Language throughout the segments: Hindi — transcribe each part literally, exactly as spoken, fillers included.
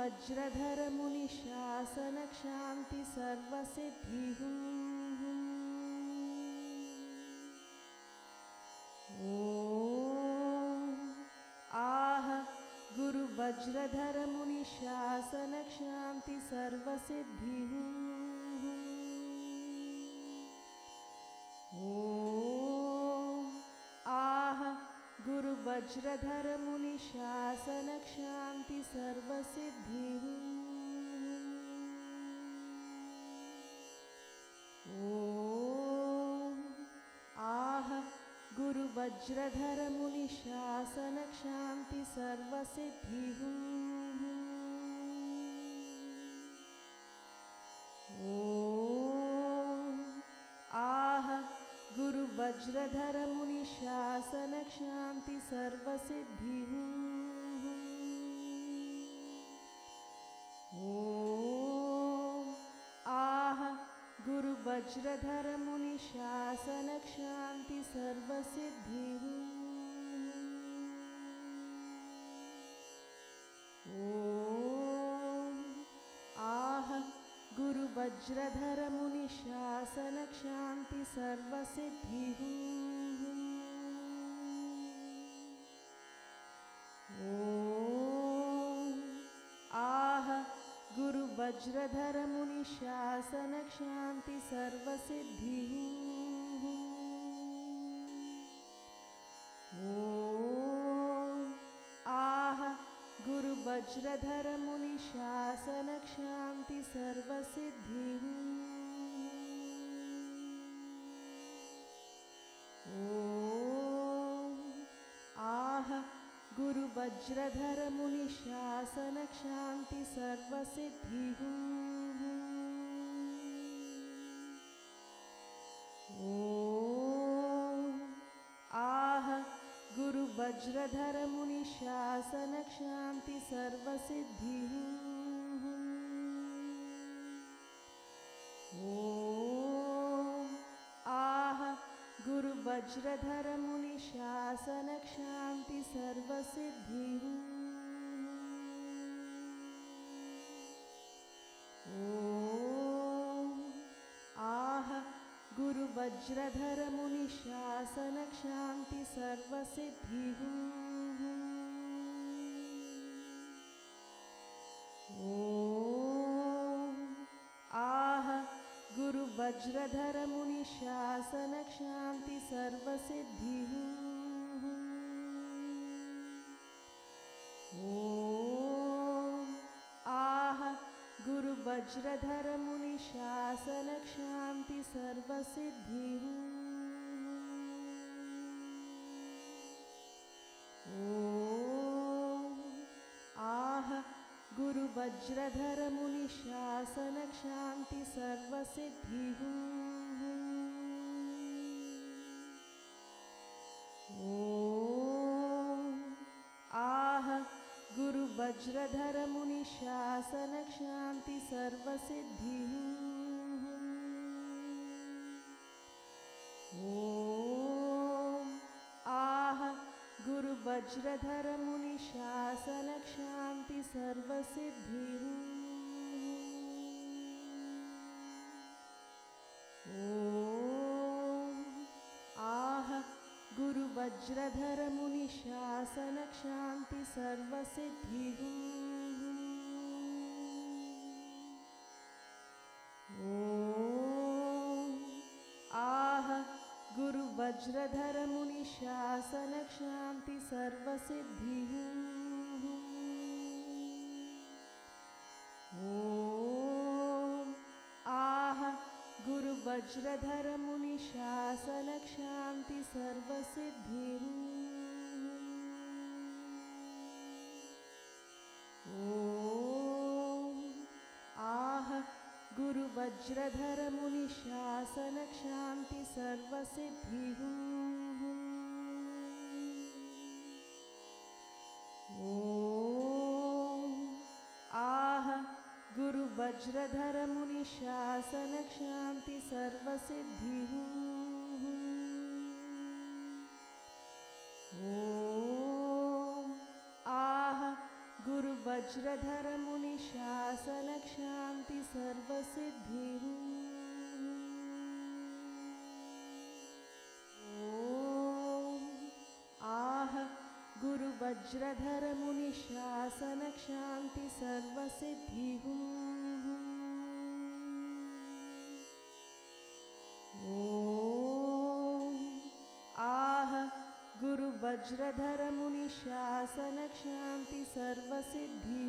वज्रधर मुनि शासन क्षांति सर्वसिद्धि ओम आह गुरु वज्रधर मुनि शासन क्षांति सर्वसिद्धि ओम आह गुरु वज्रधर मुनि शासन क्षांति सर्वसिद्धि ओम आह गुरु वज्रधर मुनि शासन क्षांति सर्वसिद्धि ओम आह गुरु वज्रधर मुनि शासन क्षांति सर्वसिद्धि ओम आह गुरु वज्रधर मुनि शासन क्षांति सर्वसिद्धि ओम आह गुरु वज्रधर मुनि शासन क्षांति सर्वसिद्धि ओम आह गुरु वज्रधर मुनि शासन क्षांति सर्वसिद्धि ओम आह गुरु वज्रधर मुनि शासन क्षांति सर्वसिद्धि ओम आह गुरु वज्रधर मुनि शासन क्षांति सर्वसिद्धि ओम आह गुरु वज्रधर मुनि शासन क्षांति सर्वसिद्धि ओम आह गुरु वज्रधर मुनि शासन क्षांति सर्वसिद्धि ओम आह गुरु वज्रधर मुनि शासन क्षांति सर्वसिद्धि ओम आह गुरु वज्रधर मुनि शासन क्षांति सर्वसिद्धि ओम आह गुरु वज्रधर मुनि शासन क्षांति सर्वसिद्धि ओम आह गुरु वज्रधर मुनि शासन क्षांति सर्वसिद्धि ओम आह गुरु वज्रधर मुनि शासन क्षांति सर्वसिद्धि ओम आह गुरु वज्रधर मुनि शासन क्षांति सर्वसिद्धि ओम आह गुरु वज्रधर मुनि शासन क्षांति सर्वसिद्धि ओम आह गुरु वज्रधर मुनि शासन क्षांति सर्वसिद्धि ओम आह गुरु वज्रधर मुनि शासन क्षांति सर्वसिद्धि ओम आह गुरु वज्रधर मुनि शासन क्षांति सर्वसिद्धि ओम आह गुरु वज्रधर मुनि शासन क्षांति सर्वसिद्धि ओम आह गुरु वज्रधर मुनि शासन क्षांति सर्व सिद्धि। ओम आह गुरु वज्रधर मुनि शासन क्षांति सर्व सिद्धि। ओम आह गुरु वज्रधर मुनि शासन क्षांति सर्व सिद्धि।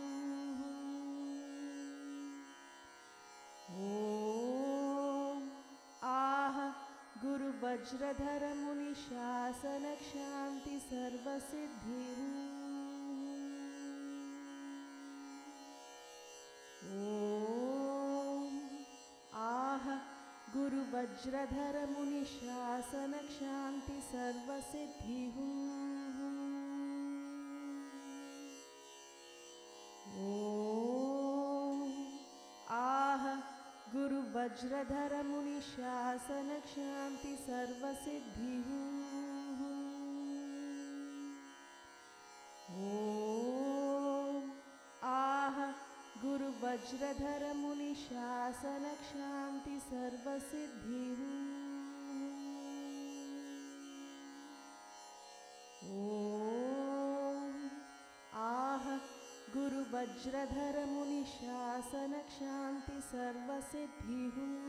ओम आह गुरु वज्रधर मुनि शासन क्षांति सर्व सिद्धि। ओम आह गुरु वज्रधर मुनि शासन क्षांति सर्व सिद्धि। ओम आह गुरु वज्रधर मुनि शासन क्षांति सर्व सिद्धि। ओम आह गुरु वज्रधर मुनि शासन क्षांति सर्व सिद्धि। ओम आह गुरु वज्रधर मुनि शासन क्षांति सर्व सिद्धि।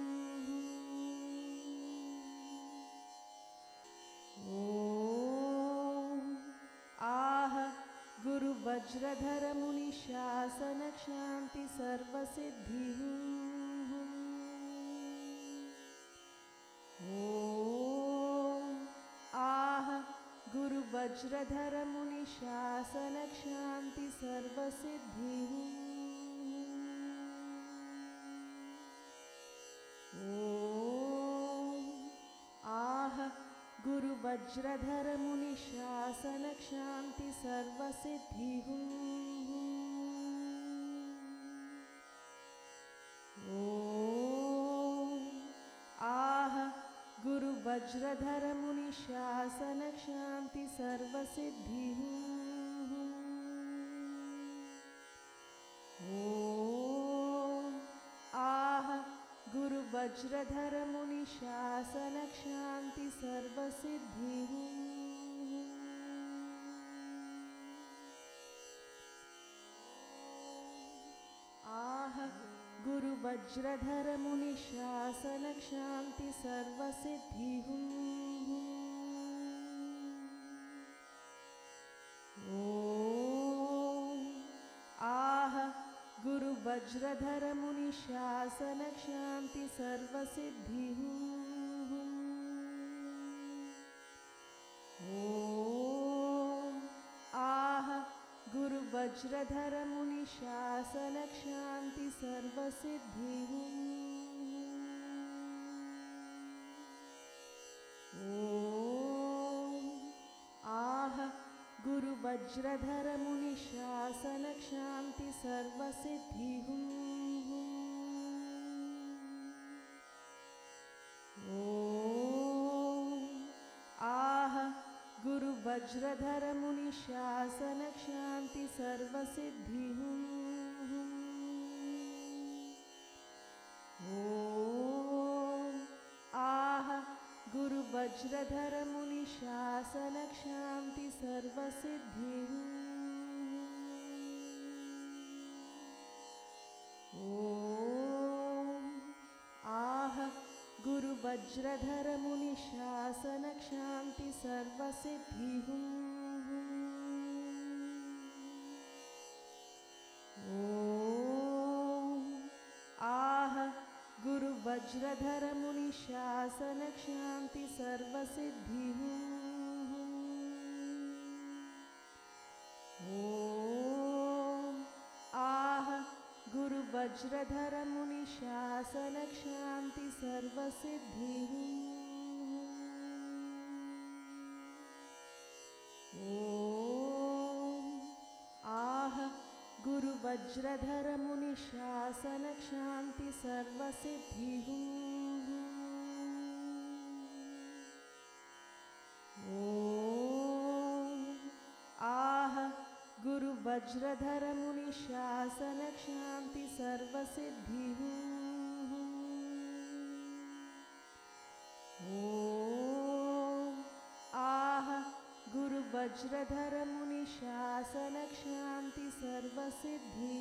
ओम आह गुरु वज्रधर मुनि शासन क्षांति सर्व सिद्धि। ओम आह गुरु वज्रधर मुनि शासन क्षांति सर्व सिद्धि। ओम आह गुरु वज्रधर मुनि शासन क्षांति सर्व सिद्धि। ओम आह गुरु वज्रधर मुनि शासन क्षांति सर्व सिद्धि। ओम आह गुरु वज्रधर मुनि शासन क्षांति सर्व सिद्धि। आह गुरु वज्रधर मुनि शासन क्षांति सर्व सिद्धि। ओम आह गुरु वज्रधर मुनि शासन क्षांति सर्व सिद्धि। ओम आह गुरु वज्रधर मुनि शासन क्षांति सर्व सिद्धि। ओम आह गुरु वज्रधर मुनि शासन क्षांति सर्व सिद्धि। ओम आह गुरु वज्रधर मुनि शासन क्षांति सर्व सिद्धि। ओम आह गुरु वज्रधर मुनि शासन क्षांति सर्व सिद्धि। ओम आह गुरु वज्रधर मुनि शासन क्षांति सर्व सिद्धि। ओम आह गुरु वज्रधर मुनि शासन क्षांति सर्व सिद्धि। ओम आह गुरु वज्रधर मुनि शासन क्षांति सर्व सिद्धि। ओम आह गुरु वज्रधर मुनि शासन क्षांति सर्व सिद्धि। ओम आह गुरु वज्रधर मुनि शासन क्षांति सर्वसिद्धि। ओम आह गुरु वज्रधर मुनि शासन क्षांति सर्वसिद्धि।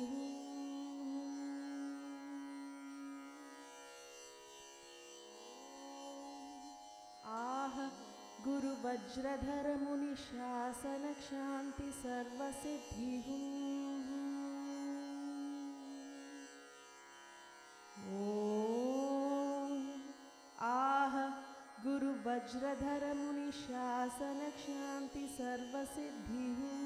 आह गुरु वज्रधर मुनि शासन क्षांति सर्वसिद्धि। ओम आह गुरु वज्रधर मुनि शासन क्षांति सर्वसिद्धि।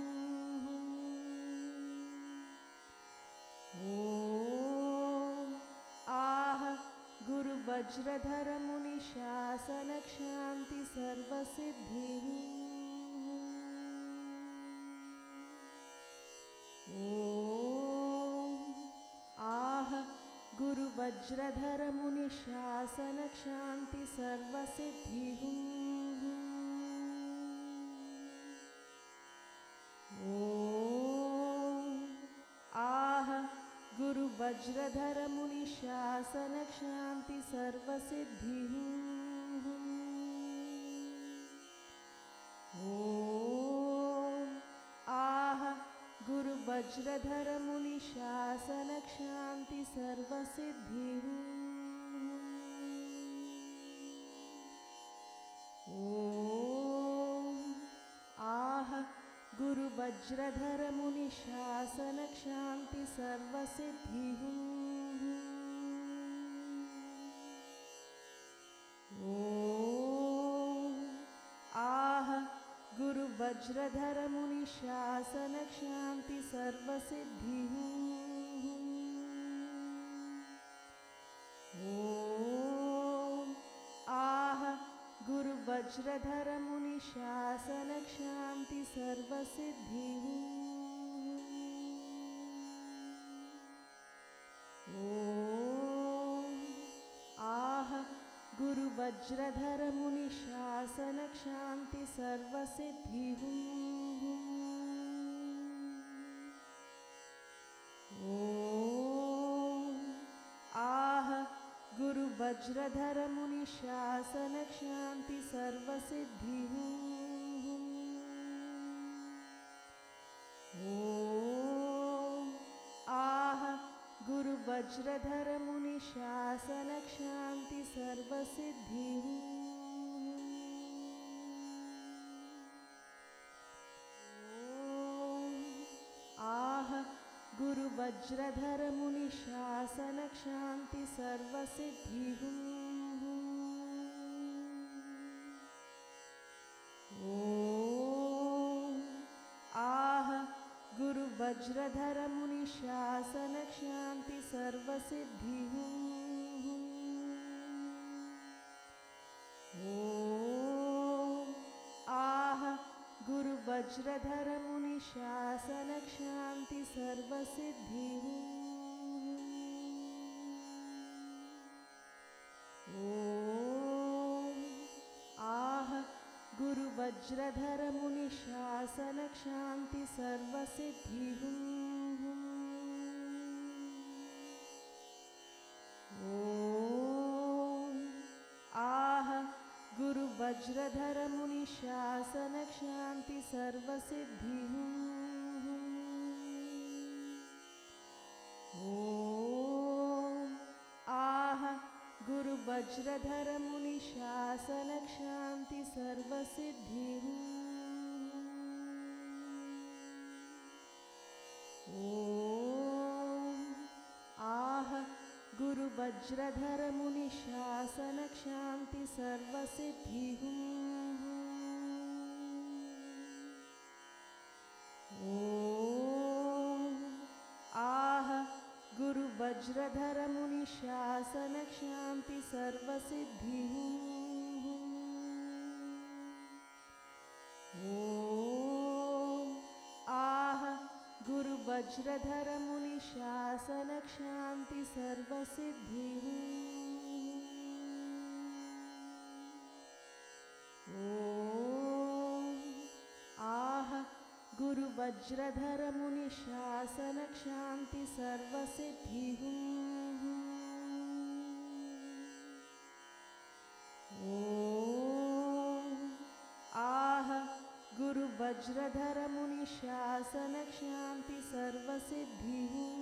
ओम आह गुरु वज्रधर मुनि शासन क्षांति सर्वसिद्धि। ओम आह गुरु वज्रधर मुनि शासन क्षांति सर्वसिद्धि। ओम आह गुरु वज्रधर मुनि शासन क्षांति सर्वसिद्धि। ओम आह गुरु वज्रधर मुनि शासन क्षांति सर्वसिद्धि। ओम आह गुरु वज्रधर मुनि शासन क्षांति सर्वसिद्धि। ओम आह गुरु वज्रधर मुनि शासन क्षांति सर्वसिद्धि। ओम आह गुरु वज्रधर मुनि शासन क्षांति सर्वसिद्धि। ओम आह गुरु वज्रधर मुनि शासन क्षांति सर्वसिद्धि। ओम आह गुरु वज्रधर मुनि शासन क्षांति सर्वसिद्धि। ओम आह गुरु वज्रधर मुनि शासन क्षांति सर्वसिद्धि। ओम आह गुरु वज्रधर मुनि शासन क्षांति सर्वसिद्धि। ओम आह गुरु वज्रधर मुनि शासन क्षांति सर्वसिद्धि। ओम आह गुरु वज्रधर मुनि शासन क्षांति सर्वसिद्धि। ओम आह गुरु वज्रधर मुनि शासन क्षांति सर्वसिद्धि। ओम आह गुरु वज्रधर मुनि शासन क्षांति सर्वसिद्धि। ओम आह गुरु वज्रधर मुनि शासन क्षांति सर्वसिद्धि। ओम आह गुरु वज्रधर मुनि शासन क्षांति सर्वसिद्धि। ओम आह गुरु वज्रधर मुनि शासन क्षांति सर्वसिद्धि। ओम आह गुरु वज्रधर मुनि शासन क्षांति सर्वसिद्धि। ओम आह गुरु वज्रधर मुनि शासन क्षांति सर्वसिद्धि ओम आह गुरु वज्रधर मुनि शासन क्षांति सर्वसिद्धि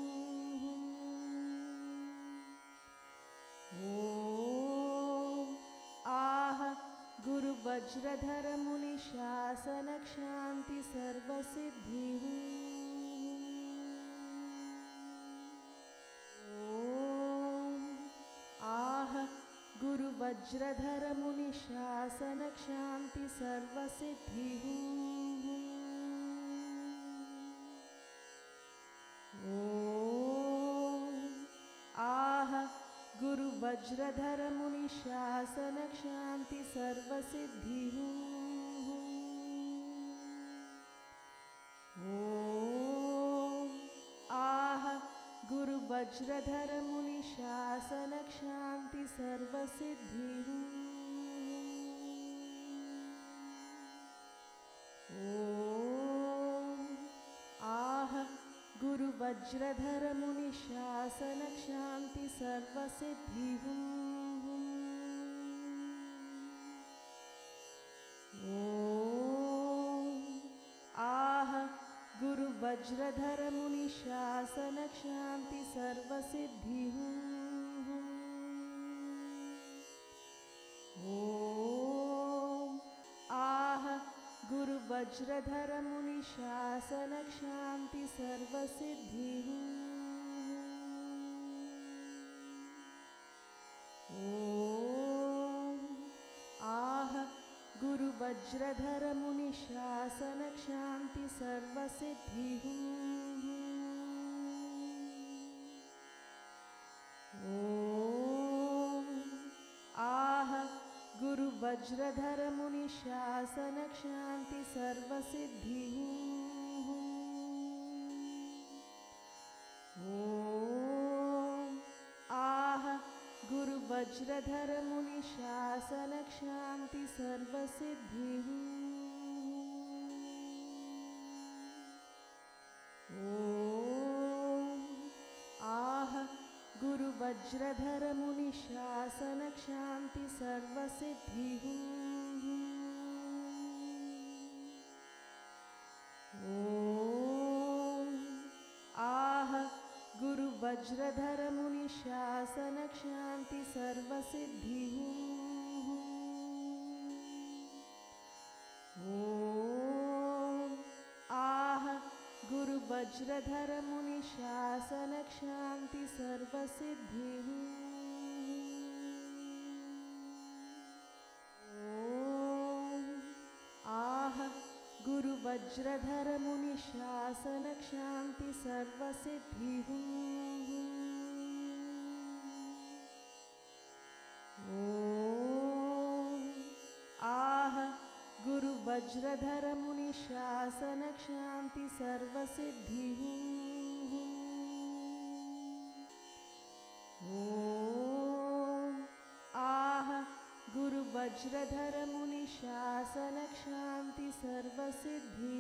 ओम आह गुरु वज्रधर मुनि शासन क्षांति सर्वसिद्धि ओम आह गुरु वज्रधर मुनि शासन क्षांति सर्वसिद्धि ओम आह गुरु वज्रधर मुनि शासन क्षांति सर्वसिद्धि ओम आह गुरु वज्रधर मुनि शासन क्षांति सर्वसिद्धि ओम आह गुरु वज्रधर मुनि शासन क्षांति सर्वसिद्धि ओम आह गुरु वज्रधर मुनि शासन क्षांति सर्वसिद्धि ओम आह गुरु वज्रधर मुनि शासन क्षांति सर्वसिद्धि ओम आह गुरु वज्रधर मुनि शासन क्षांति सर्वसिद्धि ओम आह गुरु वज्रधर मुनि शासन क्षांति सर्वसिद्धि ओम आह गुरु वज्रधर मुनि शासन क्षांति सर्वसिद्धि ओम आह गुरु वज्रधर मुनि शासन क्षांति सर्वसिद्धि ओम आह गुरु वज्रधर मुनि शासन क्षांति सर्वसिद्धि ओम आह गुरु वज्रधर मुनि शासन क्षांति सर्वसिद्धि ओम आह गुरु वज्रधर मुनि शासन क्षांति सर्वसिद्धि ओम आह गुरु वज्रधर मुनि शासन क्षांति सर्वसिद्धि ओम आह गुरु वज्रधर मुनि शासन क्षांति सर्वसिद्धि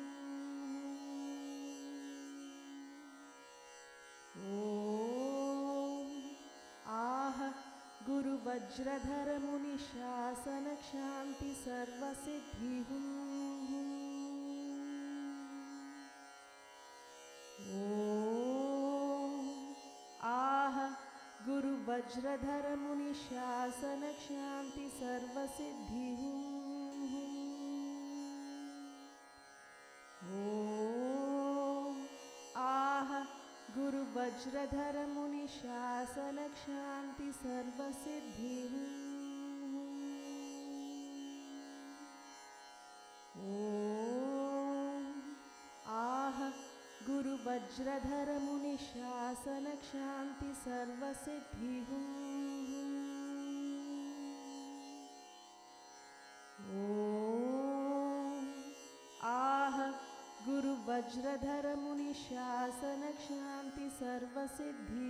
ओम आह गुरु वज्रधर मुनि शासन क्षांति सर्वसिद्धि ओम आह गुरु वज्रधर मुनि शासन क्षांति सर्वसिद्धि ओम आह गुरु वज्रधर मुनि शासन क्षांति सर्वसिद्धि ओम आह गुरु वज्रधर मुनि शासन क्षांति सर्वसिद्धि ओम आह गुरु वज्रधर मुनि शासन क्षांति सर्वसिद्धि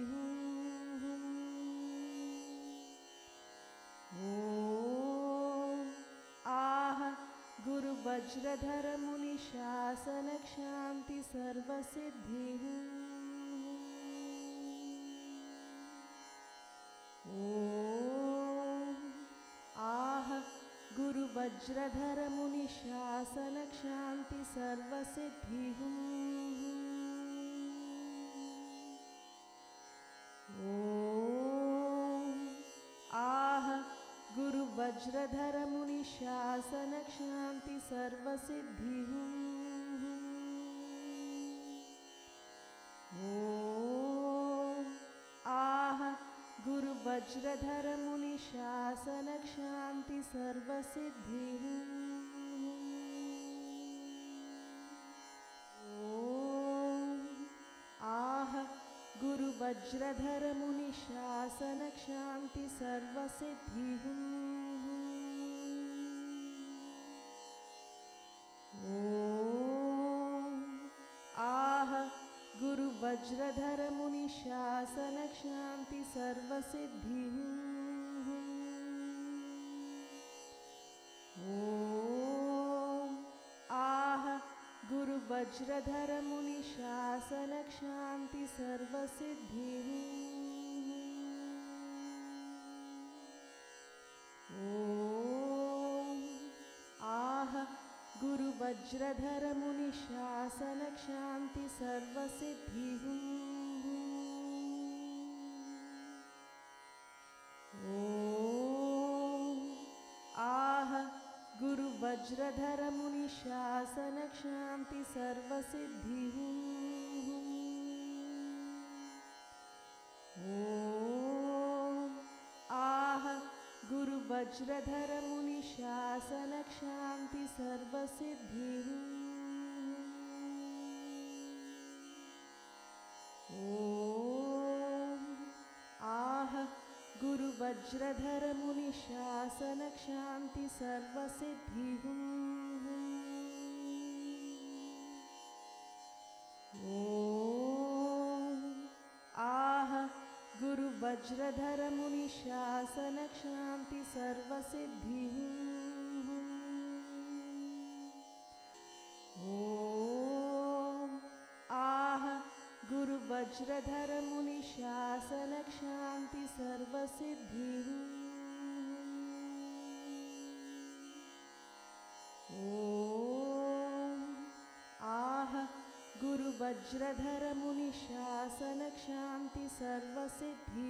ओम आह गुरु वज्रधर मुनि शासन क्षांति सर्वसिद्धि। ओम आह गुरु वज्रधर मुनि शासन क्षांति सर्वसिद्धि। ओम आह गुरु वज्रधर मुनि शासन क्षांति सर्वसिद्धि। ओम आह गुरु वज्रधर मुनि शासन क्षांति सर्वसिद्धि। ओम आह गुरु वज्रधर मुनि शासन क्षांति सर्वसिद्धि। ओम आह गुरु वज्रधर मुनि शासन क्षांति सर्वसिद्धि। ओम आह गुरु वज्रधर मुनि शासन क्षांति सर्वसिद्धि। ओम आह गुरु वज्रधर मुनि शासन क्षांति सर्वसिद्धि। ओम आह गुरु वज्रधर मुनि शासन क्षांति सर्वसिद्धि। ओम आह गुरु वज्रधर मुनि शासन क्षांति सर्वसिद्धि। ओम आह गुरु वज्रधर मुनि शासन क्षांति सर्वसिद्धि। ओम आह गुरु वज्रधर मुनि शासन क्षांति सर्वसिद्धि। ओम आह गुरु वज्रधर मुनि शासन क्षांति सर्वसिद्धि। ओम आह गुरु वज्रधर मुनि शासन क्षांति सर्वसिद्धि।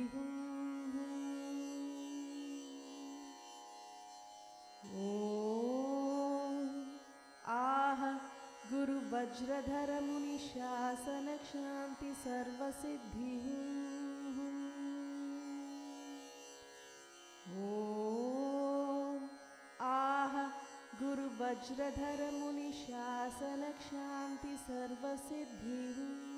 ओम आह गुरु वज्रधर मुनि शासन क्षांति सर्वसिद्धि। ओम आह गुरु वज्रधर मुनि शासन क्षांति सर्वसिद्धि।